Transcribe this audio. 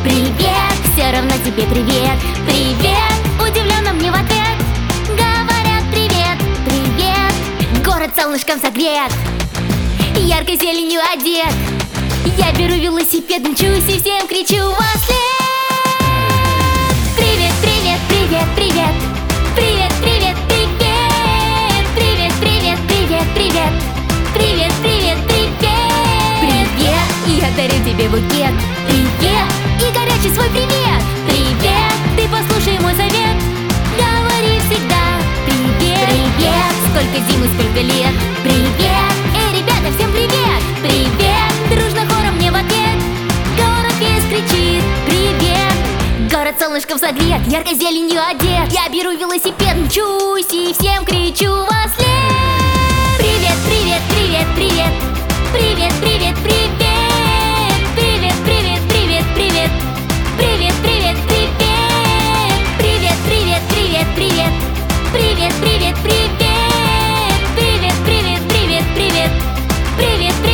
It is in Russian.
Привет, все равно тебе привет. Привет, удивленно мне в ответ говорят привет, привет. Город солнышком согрет, яркой зеленью одет. Я беру велосипед, мчусь и всем кричу во след. Привет, привет, привет, привет. Привет, привет, привет. Привет, привет, привет, привет. Привет, привет, привет. Привет, я дарю тебе букет. Привет, и горячий свой привет. Привет, ты послушай мой совет. Говори всегда привет. Привет, сколько зим и сколько лет. Привет, ребята, всем привет. Привет, дружно хором мне в ответ город весь кричит привет. Город солнышком согрет, яркой зеленью одет. Я беру велосипед, мчусь и всем кричу во след. Привет, привет, привет, привет. Привет, привет, привет. Привет, привет, привет, привет. Привет, привет, привет. Привет, привет, привет, привет. Привет, привет, привет. Привет, привет, привет, привет. Привет, привет.